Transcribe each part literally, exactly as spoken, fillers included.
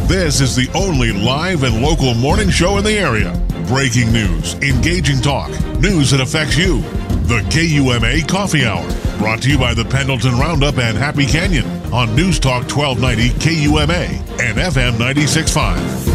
This is the only live and local morning show in the area. Breaking news, engaging talk, news that affects you. The K U M A Coffee Hour, brought to you by the Pendleton Roundup and Happy Canyon on News Talk twelve ninety K U M A and F M ninety-six point five.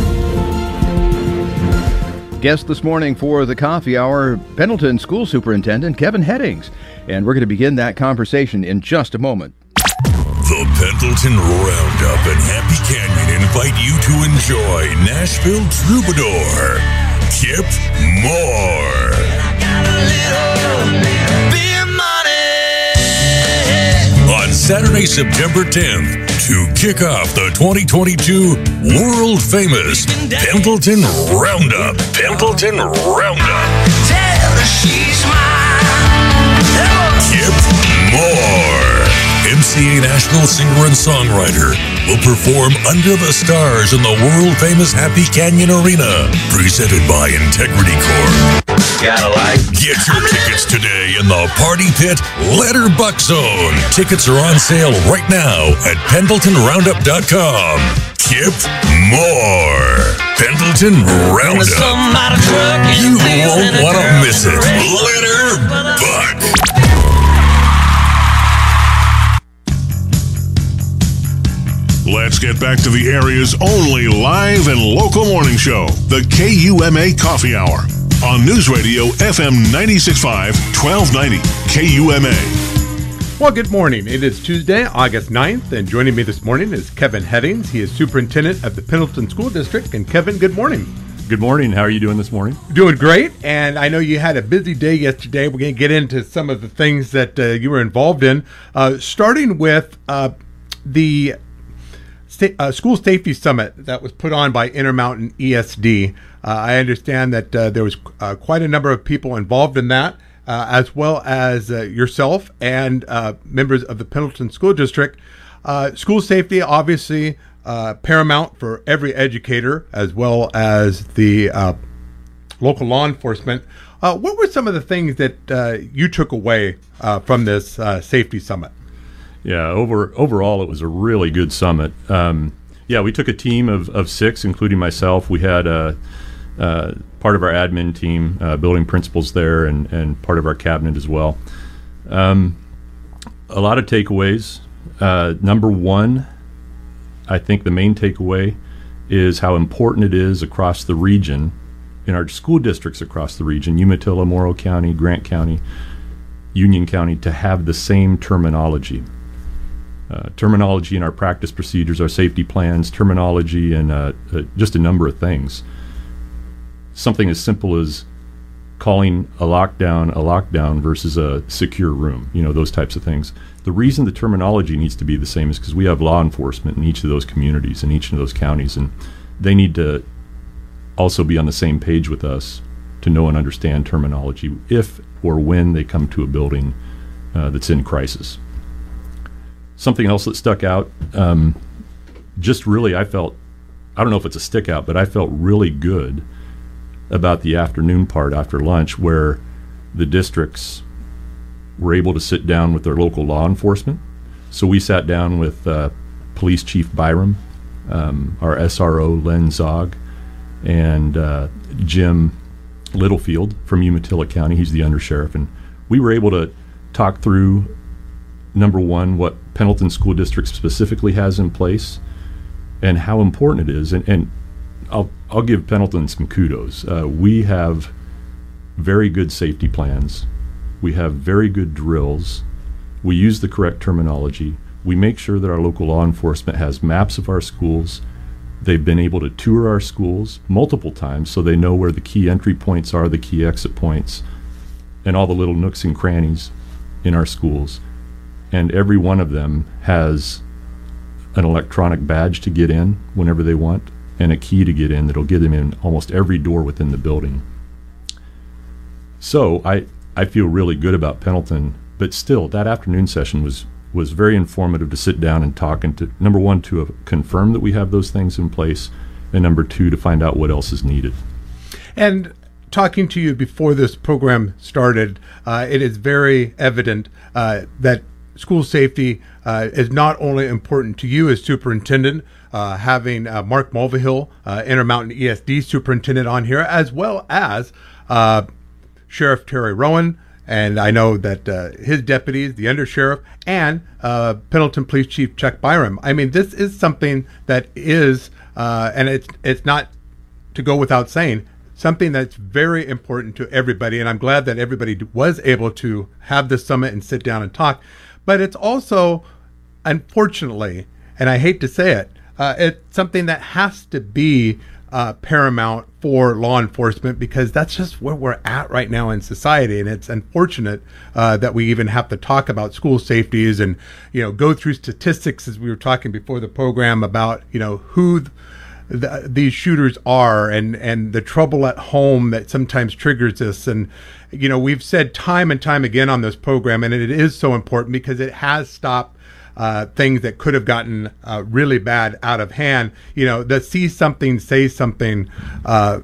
Guest this morning for the Coffee Hour, Pendleton School Superintendent Kevin Headings. And we're going to begin that conversation in just a moment. The Pendleton Roundup and Happy Canyon invite you to enjoy Nashville Troubadour, Kip Moore. On Saturday, September tenth, to kick off the twenty twenty-two world-famous Pendleton Roundup. Pendleton Roundup. Tell her she's mine. Kip Moore, M C A National singer and songwriter, will perform Under the Stars in the world-famous Happy Canyon Arena, presented by Integrity Corp. Gotta like. Get your tickets today in the Party Pit Letterbuck Zone. Tickets are on sale right now at pendleton roundup dot com. Kip Moore, Pendleton Roundup. You won't want to miss it. Letterbuck. Let's get back to the area's only live and local morning show, the K U M A Coffee Hour, on News Radio F M ninety-six point five, twelve ninety K U M A. Well, good morning. It is Tuesday, August ninth, and joining me this morning is Kevin Headings. He is superintendent of the Pendleton School District. And Kevin, good morning. Good morning. How are you doing this morning? Doing great, and I know you had a busy day yesterday. We're going to get into some of the things that uh, you were involved in, uh, starting with uh, the sta- uh, School Safety Summit that was put on by Intermountain E S D. Uh, I understand that uh, there was uh, quite a number of people involved in that, uh, as well as uh, yourself and uh, members of the Pendleton School District. Uh, school safety, obviously, uh, paramount for every educator, as well as the uh, local law enforcement. Uh, what were some of the things that uh, you took away uh, from this uh, safety summit? Yeah, over overall, it was a really good summit. Um, yeah, we took a team of, of six, including myself. We had a Uh, part of our admin team, uh, building principals there, and, and part of our cabinet as well. Um, a lot of takeaways. Uh, number one, I think the main takeaway is how important it is across the region, in our school districts across the region, Umatilla, Morrow County, Grant County, Union County, to have the same terminology. Uh, terminology in our practice procedures, our safety plans, terminology, and uh, uh, just a number of things. Something as simple as calling a lockdown a lockdown versus a secure room, you know, those types of things. The reason the terminology needs to be the same is because we have law enforcement in each of those communities, in each of those counties, and they need to also be on the same page with us to know and understand terminology if or when they come to a building uh, that's in crisis. Something else that stuck out, um, just really, I felt, I don't know if it's a stick out, but I felt really good about the afternoon part after lunch, where the districts were able to sit down with their local law enforcement. So we sat down with uh, Police Chief Byram, um, our S R O Len Zog, and uh, Jim Littlefield from Umatilla County. He's the undersheriff, and we were able to talk through, number one, what Pendleton School District specifically has in place and how important it is. And, and I'll I'll give Pendleton some kudos. Uh, we have very good safety plans. We have very good drills. We use the correct terminology. We make sure that our local law enforcement has maps of our schools. They've been able to tour our schools multiple times so they know where the key entry points are, the key exit points, and all the little nooks and crannies in our schools. And every one of them has an electronic badge to get in whenever they want, and a key to get in that'll get them in almost every door within the building. So I, I feel really good about Pendleton, but still, that afternoon session was, was very informative to sit down and talk, and to, number one, to uh, confirm that we have those things in place, and number two, to find out what else is needed. And talking to you before this program started, uh, it is very evident uh, that school safety uh, is not only important to you as superintendent, uh, having uh, Mark Mulvihill, uh, Intermountain E S D superintendent, on here, as well as uh, Sheriff Terry Rowan, and I know that uh, his deputies, the undersheriff, and uh, Pendleton Police Chief Chuck Byram. I mean, this is something that is, uh, and it's it's not to go without saying, something that's very important to everybody. And I'm glad that everybody was able to have this summit and sit down and talk. But it's also, unfortunately, and I hate to say it, uh, it's something that has to be Uh, paramount for law enforcement, because that's just where we're at right now in society. And it's unfortunate uh, that we even have to talk about school safeties and, you know, go through statistics, as we were talking before the program, about, you know, who th- th- these shooters are, and, and the trouble at home that sometimes triggers this. And, you know, we've said time and time again on this program, and it is so important because it has stopped Uh, things that could have gotten uh, really bad out of hand. You know, the see something, say something, uh,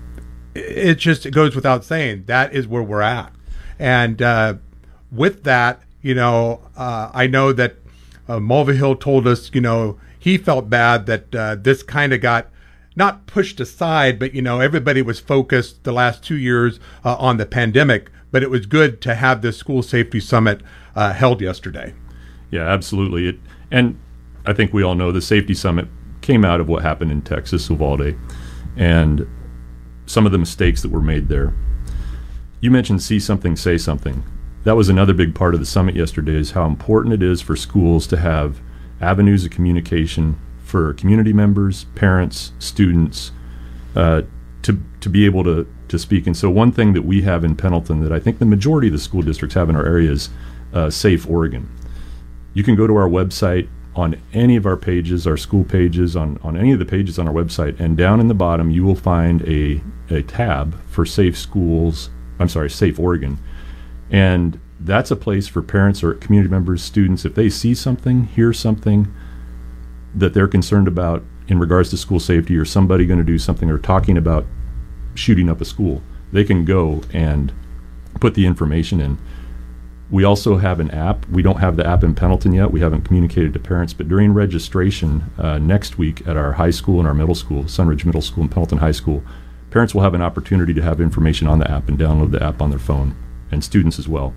it just it goes without saying. That is where we're at. And uh, with that, you know, uh, I know that uh, Mulvihill told us, you know, he felt bad that uh, this kind of got not pushed aside, but, you know, everybody was focused the last two years uh, on the pandemic. But it was good to have this school safety summit uh, held yesterday. Yeah, absolutely. It, and I think we all know the Safety Summit came out of what happened in Texas, Uvalde, and some of the mistakes that were made there. You mentioned see something, say something. That was another big part of the summit yesterday, is how important it is for schools to have avenues of communication for community members, parents, students, uh, to to be able to, to speak. And so one thing that we have in Pendleton that I think the majority of the school districts have in our area is uh, Safe Oregon. You can go to our website on any of our pages, our school pages, on, on any of the pages on our website, and down in the bottom you will find a, a tab for Safe Schools, I'm sorry, Safe Oregon. And that's a place for parents or community members, students, if they see something, hear something that they're concerned about in regards to school safety, or somebody going to do something or talking about shooting up a school, they can go and put the information in. We also have an app. We don't have the app in Pendleton yet. We haven't communicated to parents, but during registration uh, next week at our high school and our middle school, Sunridge Middle School and Pendleton High School, parents will have an opportunity to have information on the app and download the app on their phone, and students as well.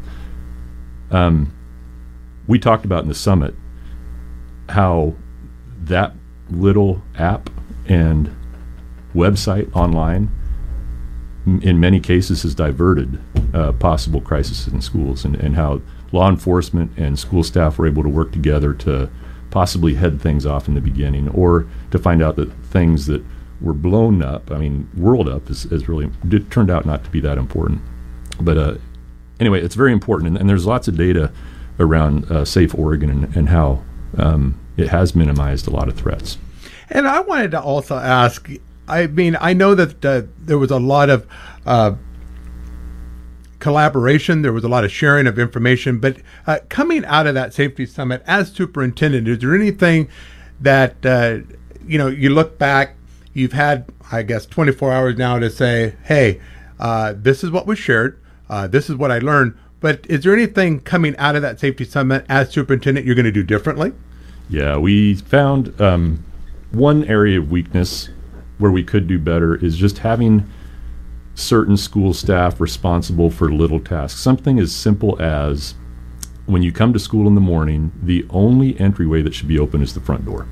Um, we talked about in the summit how that little app and website online in many cases has diverted uh, possible crises in schools, and, and how law enforcement and school staff were able to work together to possibly head things off in the beginning, or to find out that things that were blown up, I mean, whirled up, is, is really, it turned out not to be that important. But uh, anyway, it's very important, and, and there's lots of data around uh, Safe Oregon and, and how um, it has minimized a lot of threats. And I wanted to also ask, I mean, I know that uh, there was a lot of uh, collaboration. There was a lot of sharing of information. But uh, coming out of that safety summit as superintendent, is there anything that, uh, you know, you look back, you've had, I guess, twenty-four hours now to say, hey, uh, this is what was shared. Uh, this is what I learned. But is there anything coming out of that safety summit as superintendent you're going to do differently? Yeah, we found um, one area of weakness where we could do better is just having certain school staff responsible for little tasks. Something as simple as, when you come to school in the morning, the only entryway that should be open is the front door.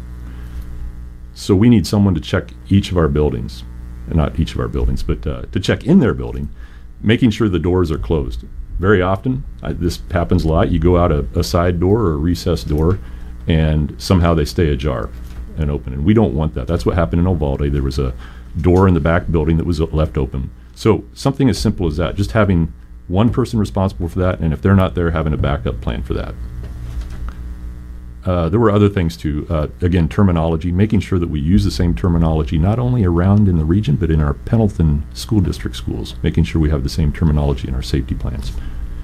So we need someone to check each of our buildings, not each of our buildings, but uh, to check in their building, making sure the doors are closed. Very often, I, this happens a lot, you go out a, a side door or a recessed door, and somehow they stay ajar and open. And we don't want that. That's what happened in Uvalde. There was a door in the back building that was left open. So something as simple as that, just having one person responsible for that, and if they're not there, having a backup plan for that. Uh, there were other things too. Uh, again, terminology, making sure that we use the same terminology, not only around in the region, but in our Pendleton School District schools, making sure we have the same terminology in our safety plans.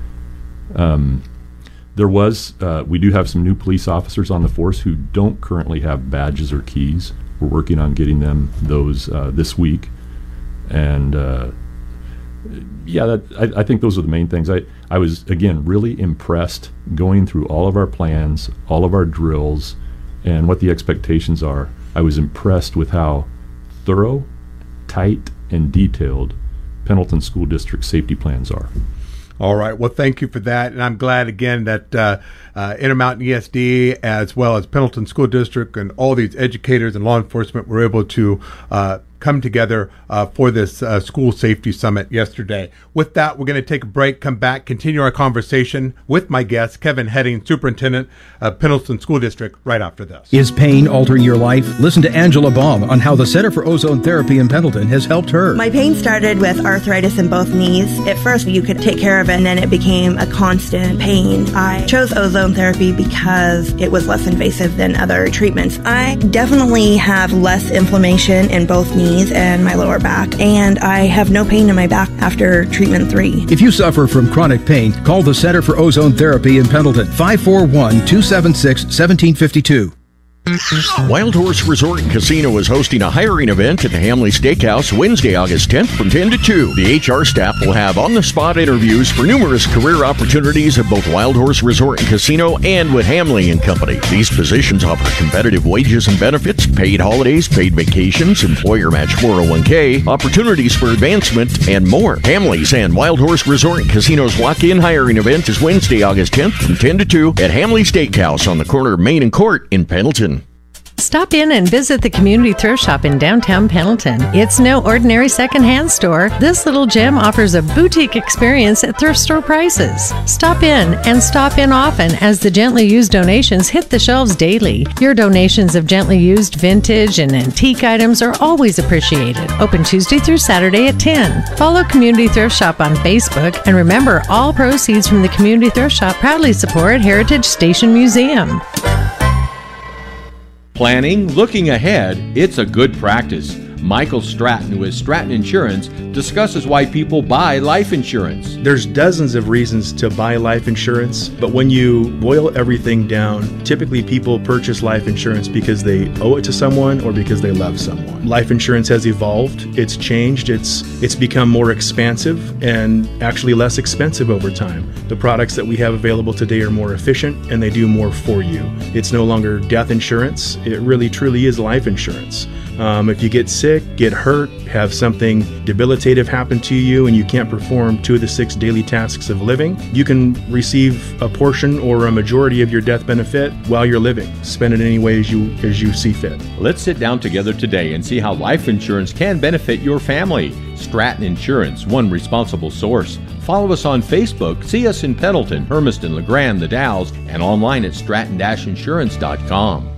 Um, There was, uh, we do have some new police officers on the force who don't currently have badges or keys. We're working on getting them those uh, this week. And uh, yeah, that, I, I think those are the main things. I, I was, again, really impressed going through all of our plans, all of our drills, and what the expectations are. I was impressed with how thorough, tight, and detailed Pendleton School District safety plans are. All right. Well, thank you for that. And I'm glad, again, that uh, uh, Intermountain E S D, as well as Pendleton School District and all these educators and law enforcement were able to uh, come together uh, for this uh, school safety summit yesterday. With that, we're going to take a break, come back, continue our conversation with my guest, Kevin Hedding, Superintendent of Pendleton School District, right after this. Is pain altering your life? Listen to Angela Baum on how the Center for Ozone Therapy in Pendleton has helped her. My pain started with arthritis in both knees. At first, you could take care of it, and then it became a constant pain. I chose ozone therapy because it was less invasive than other treatments. I definitely have less inflammation in both knees and my lower back, and I have no pain in my back after treatment three. If you suffer from chronic pain, call the Center for Ozone Therapy in Pendleton, five four one, two seven six, one seven five two. Wild Horse Resort and Casino is hosting a hiring event at the Hamley Steakhouse Wednesday, August tenth from ten to two. The H R staff will have on-the-spot interviews for numerous career opportunities at both Wild Horse Resort and Casino and with Hamley and Company. These positions offer competitive wages and benefits, paid holidays, paid vacations, employer match four oh one k, opportunities for advancement, and more. Hamley's and Wild Horse Resort and Casino's walk-in hiring event is Wednesday, August tenth from ten to two at Hamley Steakhouse on the corner of Main and Court in Pendleton. Stop in and visit the Community Thrift Shop in downtown Pendleton. It's no ordinary secondhand store. This little gem offers a boutique experience at thrift store prices. Stop in and stop in often as the gently used donations hit the shelves daily. Your donations of gently used vintage and antique items are always appreciated. Open Tuesday through Saturday at ten. Follow Community Thrift Shop on Facebook, and remember, all proceeds from the Community Thrift Shop proudly support Heritage Station Museum. Planning, looking ahead, it's a good practice. Michael Stratton, who is Stratton Insurance, discusses why people buy life insurance. There's dozens of reasons to buy life insurance, but when you boil everything down, typically people purchase life insurance because they owe it to someone or because they love someone. Life insurance has evolved, it's changed, it's it's become more expansive and actually less expensive over time. The products that we have available today are more efficient and they do more for you. It's no longer death insurance, it really truly is life insurance. Um, if you get sick, get hurt, have something debilitative happen to you, and you can't perform two of the six daily tasks of living, you can receive a portion or a majority of your death benefit while you're living. Spend it any way as you as you see fit. Let's sit down together today and see how life insurance can benefit your family. Stratton Insurance, one responsible source. Follow us on Facebook, see us in Pendleton, Hermiston, LeGrand, The Dalles, and online at stratton dash insurance dot com.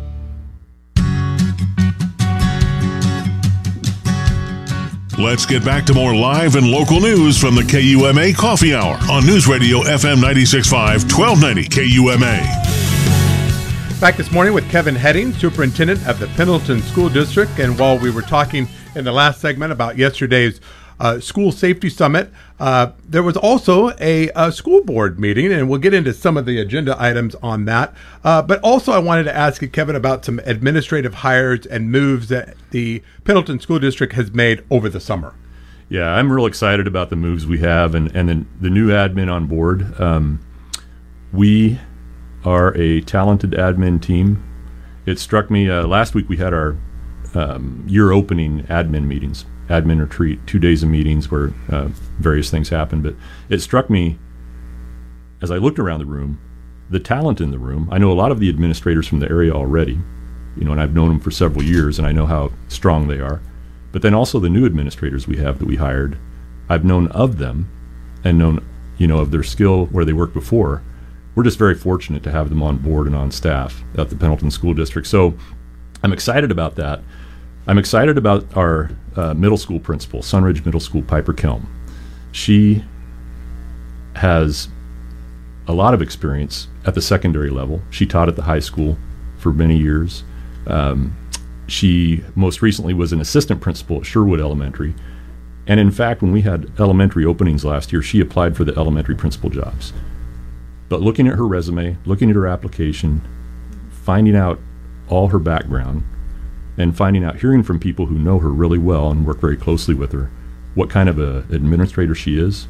Let's get back to more live and local news from the K U M A Coffee Hour on News Radio F M ninety-six point five, twelve ninety K U M A. Back this morning with Kevin Hedding, Superintendent of the Pendleton School District. And while we were talking in the last segment about yesterday's uh, School Safety Summit, uh, there was also a, a school board meeting, and we'll get into some of the agenda items on that. Uh, but also I wanted to ask you, Kevin, about some administrative hires and moves that the Pendleton School District has made over the summer. Yeah, I'm real excited about the moves we have and, and then the new admin on board. Um, we are a talented admin team. It struck me, uh, last week we had our um, year opening admin meetings, admin retreat, two days of meetings where uh, various things happened. But it struck me as I looked around the room, the talent in the room. I know a lot of the administrators from the area already, you know, and I've known them for several years and I know how strong they are. But then also the new administrators we have that we hired, I've known of them and known, you know, of their skill where they worked before. We're just very fortunate to have them on board and on staff at the Pendleton School District. So I'm excited about that. I'm excited about our uh, middle school principal, Sunridge Middle School, Piper Kelm. She has a lot of experience at the secondary level. She taught at the high school for many years. Um, she most recently was an assistant principal at Sherwood Elementary. And in fact, when we had elementary openings last year, she applied for the elementary principal jobs. But looking at her resume, looking at her application, finding out all her background, and finding out, hearing from people who know her really well and work very closely with her, what kind of a administrator she is,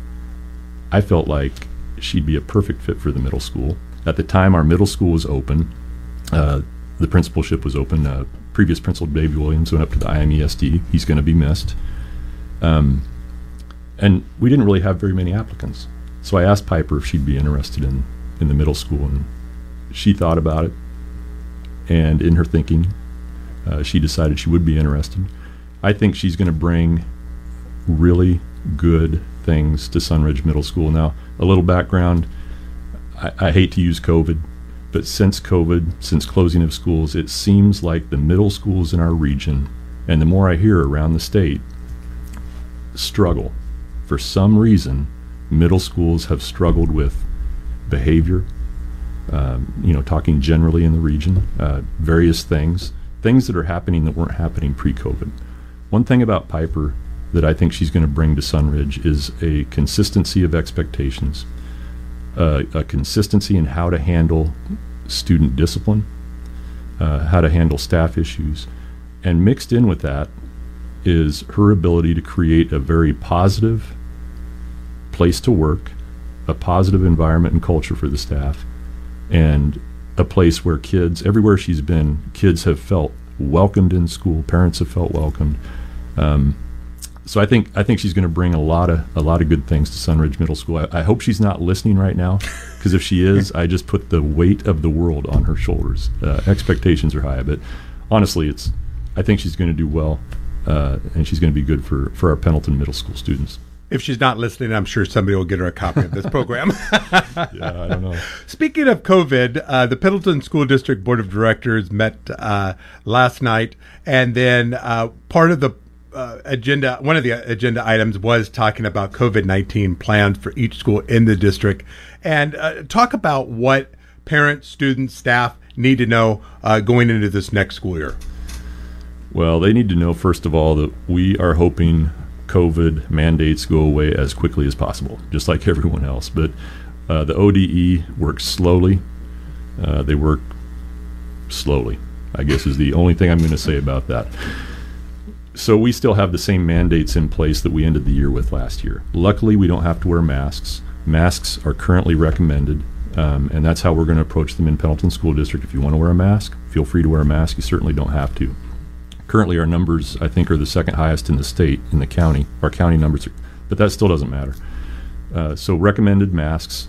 I felt like she'd be a perfect fit for the middle school. At the time, our middle school was open. Uh, the principalship was open. Uh, previous principal, Dave Williams, went up to the I M E S D. He's going to be missed. Um, and we didn't really have very many applicants. So I asked Piper if she'd be interested in, in the middle school, and she thought about it. And in her thinking, uh, she decided she would be interested. I think she's going to bring really good things to Sunridge Middle School. Now, a little background, I, I hate to use COVID, but since COVID, since closing of schools, it seems like the middle schools in our region, and the more I hear around the state, struggle. For some reason, middle schools have struggled with behavior, um, you know, talking generally in the region, uh, various things, things that are happening that weren't happening pre-COVID. One thing about Piper that I think she's going to bring to Sunridge is a consistency of expectations, uh, a consistency in how to handle student discipline, uh, how to handle staff issues, and mixed in with that is her ability to create a very positive place to work, a positive environment and culture for the staff, and a place where kids, everywhere she's been, kids have felt welcomed in school, parents have felt welcomed. Um, so I think I think she's going to bring a lot of a lot of good things to Sunridge Middle School. I, I hope she's not listening right now, because if she is, I just put the weight of the world on her shoulders. Uh, expectations are high, but honestly, it's I think she's going to do well, uh, and she's going to be good for, for our Pendleton Middle School students. If she's not listening, I'm sure somebody will get her a copy of this program. Yeah, I don't know. Speaking of COVID, uh, the Pendleton School District Board of Directors met uh, last night, and then uh, part of the uh, agenda, one of the agenda items was talking about COVID nineteen plans for each school in the district, and uh, talk about what parents, students, staff need to know uh, going into this next school year. Well, they need to know, first of all, that we are hoping COVID mandates go away as quickly as possible, just like everyone else. But uh, the O D E works slowly. Uh, they work slowly, I guess, is the only thing I'm going to say about that. So we still have the same mandates in place that we ended the year with last year. Luckily, we don't have to wear masks. Masks are currently recommended, um, and that's how we're going to approach them in Pendleton School District. If you want to wear a mask, feel free to wear a mask. You certainly don't have to. Currently, our numbers, I think, are the second highest in the state, in the county. Our county numbers, are, but that still doesn't matter. Uh, so recommended masks.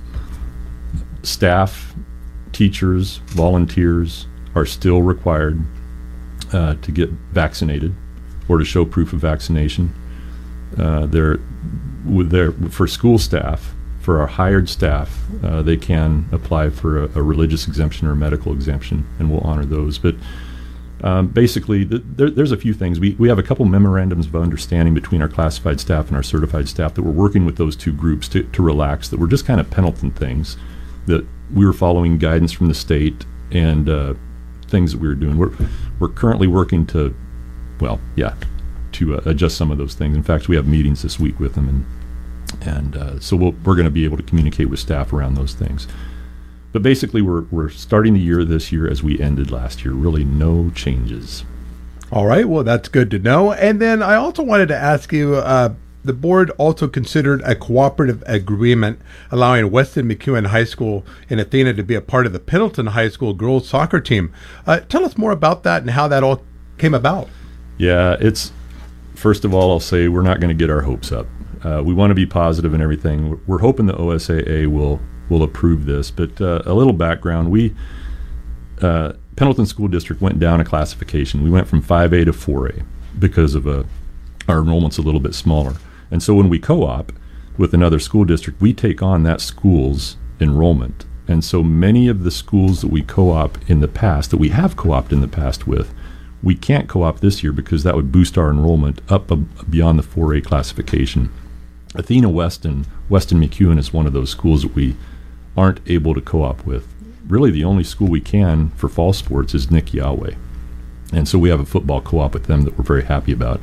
Staff, teachers, volunteers are still required uh, to get vaccinated or to show proof of vaccination. Uh, they're, with their, for school staff, for our hired staff, uh, they can apply for a, a religious exemption or a medical exemption, and we'll honor those. But Um, basically, th- there, there's a few things. We, we have a couple memorandums of understanding between our classified staff and our certified staff that we're working with those two groups to, to relax, that were just kind of Pendleton things, that we were following guidance from the state and uh, things that we were doing. We're, we're currently working to, well, yeah, to uh, adjust some of those things. In fact, we have meetings this week with them, and and uh, so we'll, we're going to be able to communicate with staff around those things. But basically, we're we're starting the year this year as we ended last year. Really no changes. All right. Well, that's good to know. And then I also wanted to ask you, uh, the board also considered a cooperative agreement allowing Weston McEwen High School in Athena to be a part of the Pendleton High School girls soccer team. Uh, tell us more about that and how that all came about. Yeah, it's, first of all, I'll say we're not going to get our hopes up. Uh, we want to be positive in everything. We're, we're hoping the O S A A will will approve this, but uh, a little background. We, uh, Pendleton School District went down a classification. We went from five A to four A because of a, our enrollment's a little bit smaller. And so when we co-op with another school district, we take on that school's enrollment. And so many of the schools that we co-op in the past, that we have co-opted in the past with, we can't co-op this year because that would boost our enrollment up ab- beyond the four A classification. Athena Weston, Weston McEwen is one of those schools that we aren't able to co-op with. Really, the only school we can for fall sports is Nick Yahweh. And so we have a football co-op with them that we're very happy about.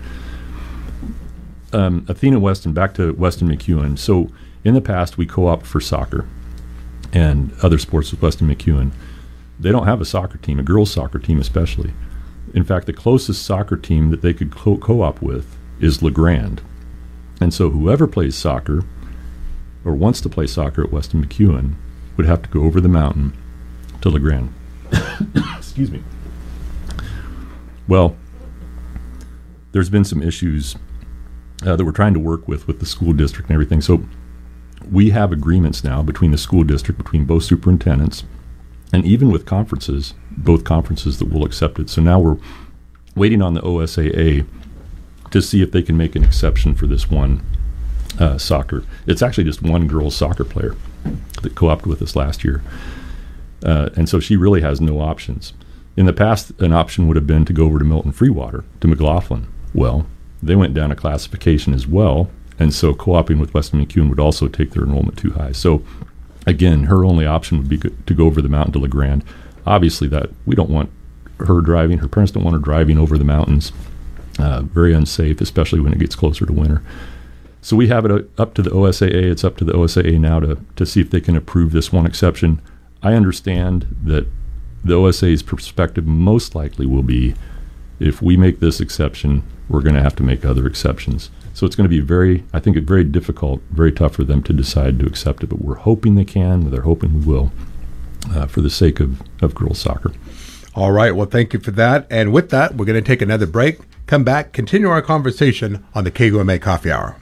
Um, Athena Weston, back to Weston McEwen. So in the past, we co-op for soccer and other sports with Weston McEwen. They don't have a soccer team, a girls' soccer team especially. In fact, the closest soccer team that they could co- co-op with is LeGrand. And so whoever plays soccer or wants to play soccer at Weston McEwen would have to go over the mountain to LeGrand. Excuse me. Well, there's been some issues uh, that we're trying to work with with the school district and everything. So we have agreements now between the school district, between both superintendents, and even with conferences, both conferences that will accept it. So now we're waiting on the O S A A to see if they can make an exception for this one uh, soccer. It's actually just one girls soccer player that co-opted with us last year. Uh, and so she really has no options. In the past, an option would have been to go over to Milton Freewater, to McLaughlin. Well, they went down a classification as well, and so co-oping with Weston McEwen would also take their enrollment too high. So again, her only option would be go- to go over the mountain to LeGrand. Obviously, that we don't want her driving. Her parents don't want her driving over the mountains. Uh, very unsafe, especially when it gets closer to winter. So we have it uh, up to the O S A A. It's up to the O S A A now to, to see if they can approve this one exception. I understand that the O S A A's perspective most likely will be, if we make this exception, we're going to have to make other exceptions. So it's going to be very, I think, very difficult, very tough for them to decide to accept it. But we're hoping they can. They're hoping we will, uh, for the sake of, of girls soccer. All right. Well, thank you for that. And with that, we're going to take another break. Come back, continue our conversation on the K U M A Coffee Hour.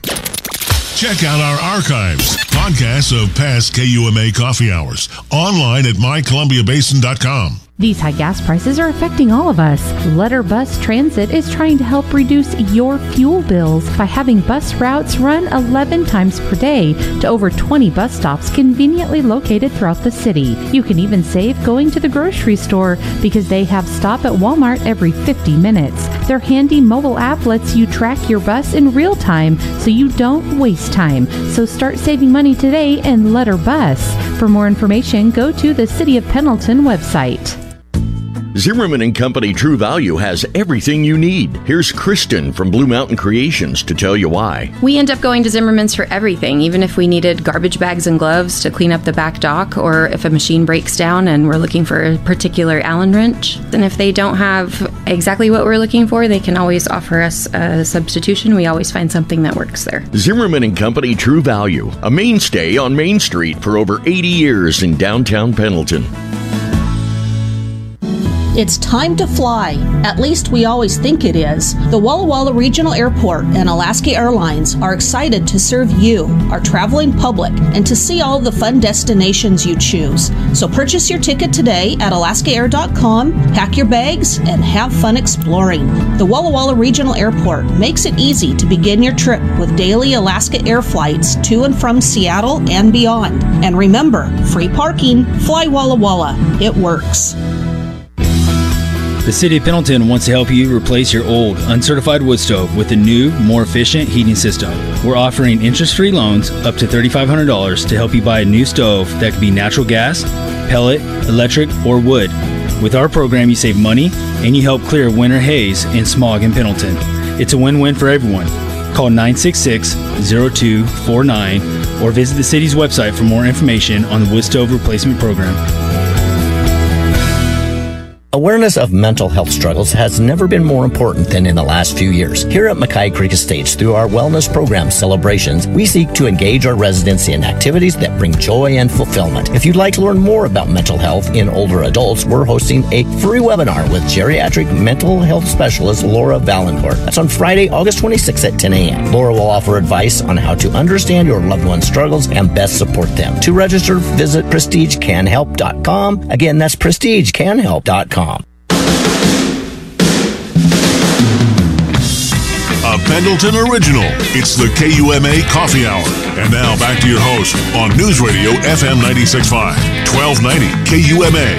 Check out our archives, podcasts of past K U M A Coffee Hours, online at my columbia basin dot com. These high gas prices are affecting all of us. Letter Bus Transit is trying to help reduce your fuel bills by having bus routes run eleven times per day to over twenty bus stops conveniently located throughout the city. You can even save going to the grocery store because they have stop at Walmart every fifty minutes. Their handy mobile app lets you track your bus in real time so you don't waste time. So start saving money today and Letter Bus. For more information, go to the City of Pendleton website. Zimmerman and Company True Value has everything you need. Here's Kristen from Blue Mountain Creations to tell you why. We end up going to Zimmerman's for everything, even if we needed garbage bags and gloves to clean up the back dock, or if a machine breaks down and we're looking for a particular Allen wrench. And if they don't have exactly what we're looking for, they can always offer us a substitution. We always find something that works there. Zimmerman and Company True Value, a mainstay on Main Street for over eighty years in downtown Pendleton. It's time to fly. At least we always think it is. The Walla Walla Regional Airport and Alaska Airlines are excited to serve you, our traveling public, and to see all the fun destinations you choose. So purchase your ticket today at alaska air dot com, pack your bags, and have fun exploring. The Walla Walla Regional Airport makes it easy to begin your trip with daily Alaska Air flights to and from Seattle and beyond. And remember, free parking, fly Walla Walla. It works. The City of Pendleton wants to help you replace your old, uncertified wood stove with a new, more efficient heating system. We're offering interest-free loans up to three thousand five hundred dollars to help you buy a new stove that could be natural gas, pellet, electric, or wood. With our program, you save money and you help clear winter haze and smog in Pendleton. It's a win-win for everyone. Call nine six six, zero two four nine or visit the city's website for more information on the wood stove replacement program. Awareness of mental health struggles has never been more important than in the last few years. Here at Mackay Creek Estates, through our wellness program celebrations, we seek to engage our residents in activities that bring joy and fulfillment. If you'd like to learn more about mental health in older adults, we're hosting a free webinar with geriatric mental health specialist Laura Valencourt. That's on Friday, August twenty-sixth at ten a.m. Laura will offer advice on how to understand your loved one's struggles and best support them. To register, visit prestige can help dot com. Again, that's prestige can help dot com. A Pendleton original. It's the K U M A Coffee Hour. And now back to your host on News Radio F M ninety-six point five, twelve ninety K U M A.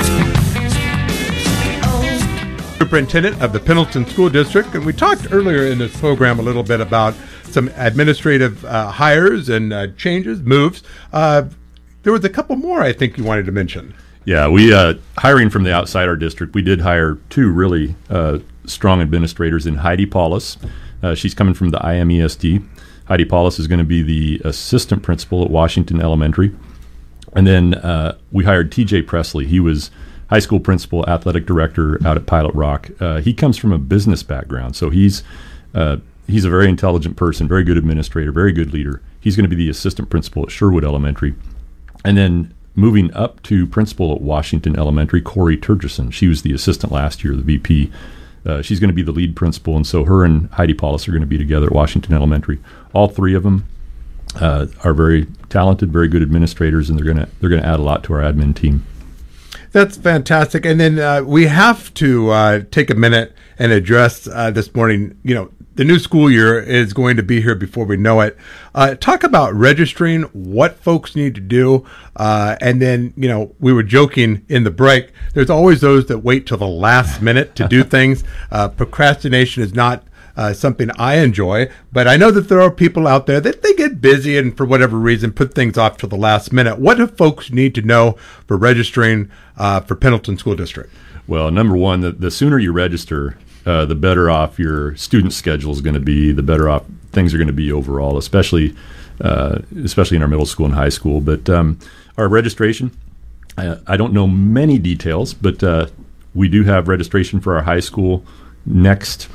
Superintendent of the Pendleton School District, and we talked earlier in this program a little bit about some administrative uh, hires and uh, changes, moves. Uh, there was a couple more I think you wanted to mention. Yeah, we uh, hiring from the outside our district. We did hire two really uh, strong administrators in Heidi Paulus. Uh, she's coming from the I M E S D. Heidi Paulus is going to be the assistant principal at Washington Elementary. And then uh, we hired T J Presley. He was high school principal, athletic director out at Pilot Rock. Uh, he comes from a business background, so he's uh, he's a very intelligent person, very good administrator, very good leader. He's going to be the assistant principal at Sherwood Elementary. And then moving up to principal at Washington Elementary, Corey Turgeson. She was the assistant last year, the V P. Uh, she's going to be the lead principal, and so her and Heidi Paulus are going to be together at Washington Elementary. All three of them uh, are very talented, very good administrators, and they're going to they're going to add a lot to our admin team. That's fantastic. And then uh, we have to uh, take a minute and address uh, this morning, you know, the new school year is going to be here before we know it. Uh, talk about registering, what folks need to do. Uh, and then, you know, we were joking in the break. There's always those that wait till the last minute to do things. Uh, procrastination is not uh, something I enjoy, but I know that there are people out there that they get busy and for whatever reason put things off till the last minute. What do folks need to know for registering uh, for Pendleton School District? Well, number one, the, the sooner you register, Uh, the better off your student schedule is going to be, the better off things are going to be overall, especially uh, especially in our middle school and high school. But um, our registration, uh, I don't know many details, but uh, we do have registration for our high school next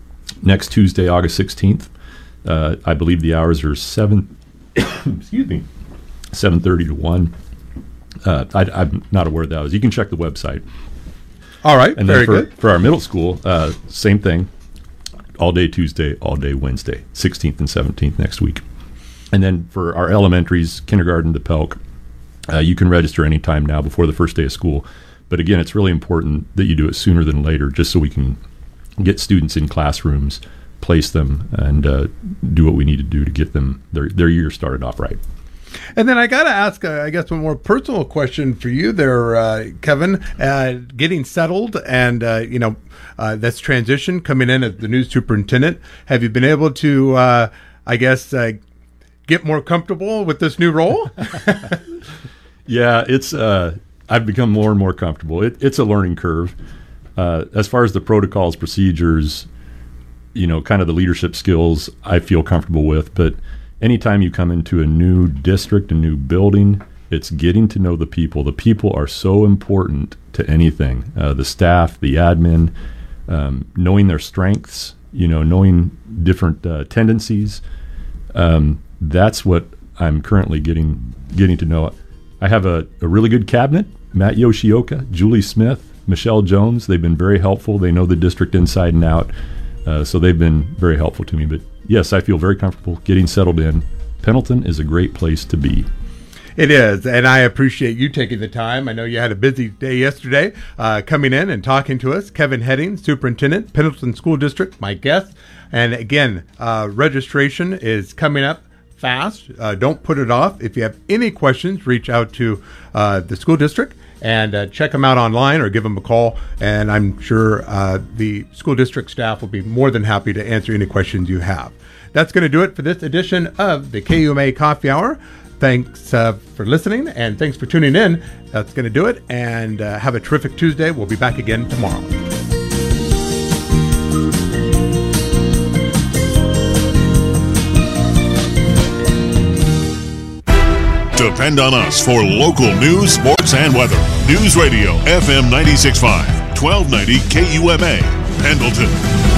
next Tuesday, August sixteenth. Uh, I believe the hours are seven. excuse me, seven thirty to one. Uh, I, I'm not aware of those. You can check the website. All right, and very then for, good. For our middle school, uh, same thing. All day Tuesday, all day Wednesday, sixteenth and seventeenth next week. And then for our elementaries, kindergarten to Pelk, uh, you can register anytime now before the first day of school. But again, it's really important that you do it sooner than later, just so we can get students in classrooms, place them, and uh, do what we need to do to get them their their year started off right. And then I got to ask, uh, I guess, one more personal question for you there, uh, Kevin. Uh, getting settled and, uh, you know, uh, that's transition coming in as the new superintendent. Have you been able to, uh, I guess, uh, get more comfortable with this new role? Yeah, it's. Uh, I've become more and more comfortable. It, it's a learning curve. Uh, as far as the protocols, procedures, you know, kind of the leadership skills, I feel comfortable with, but anytime you come into a new district, a new building, it's getting to know the people. The people are so important to anything. Uh, the staff, the admin, um, knowing their strengths, you know, knowing different uh, tendencies. Um, that's what I'm currently getting getting to know. I have a, a really good cabinet. Matt Yoshioka, Julie Smith, Michelle Jones. They've been very helpful. They know the district inside and out. Uh, so they've been very helpful to me. But yes, I feel very comfortable getting settled in. Pendleton is a great place to be. It is, and I appreciate you taking the time. I know you had a busy day yesterday, uh, coming in and talking to us. Kevin Heddings, Superintendent, Pendleton School District, my guest. And again, uh, registration is coming up fast. Uh, don't put it off. If you have any questions, reach out to uh, the school district and uh, check them out online or give them a call. And I'm sure uh, the school district staff will be more than happy to answer any questions you have. That's going to do it for this edition of the K U M A Coffee Hour. Thanks uh, for listening, and thanks for tuning in. That's going to do it, and uh, have a terrific Tuesday. We'll be back again tomorrow. Depend on us for local news, sports, and weather. News Radio, F M ninety-six point five, twelve ninety K U M A, Pendleton.